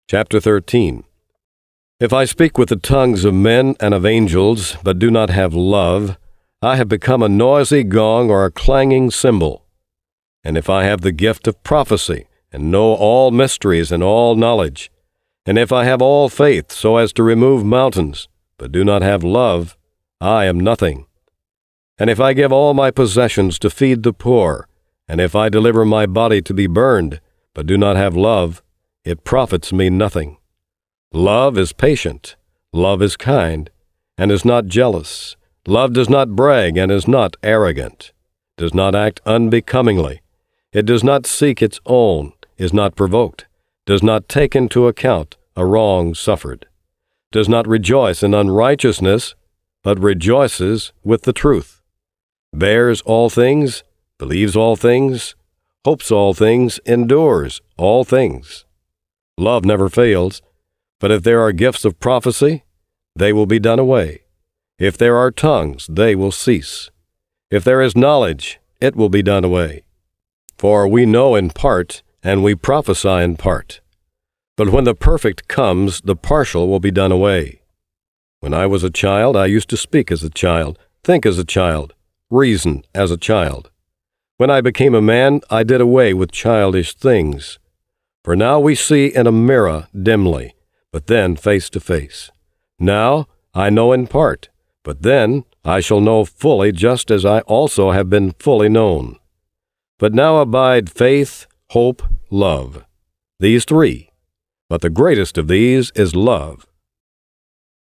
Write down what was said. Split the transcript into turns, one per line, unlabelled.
Chapter 13. If I speak with the tongues of men and of angels, but do not have love, I have become a noisy gong or a clanging cymbal. And if I have the gift of prophecy, and know all mysteries and all knowledge, and if I have all faith so as to remove mountains, but do not have love, I am nothing. And if I give all my possessions to feed the poor, and if I deliver my body to be burned, but do not have love, it profits me nothing. Love is patient, love is kind, and is not jealous. Love does not brag and is not arrogant, does not act unbecomingly. It does not seek its own, is not provoked, does not take into account a wrong suffered, does not rejoice in unrighteousness, but rejoices with the truth, bears all things, believes all things, hopes all things, endures all things. Love never fails, but if there are gifts of prophecy, they will be done away. If there are tongues, they will cease. If there is knowledge, it will be done away. For we know in part, and we prophesy in part. But when the perfect comes, the partial will be done away. When I was a child, I used to speak as a child, think as a child, reason as a child. When I became a man, I did away with childish things. For now we see in a mirror dimly, but then face to face. Now I know in part, but then I shall know fully, just as I also have been fully known. But now abide faith, hope, love, these three. But the greatest of these is love.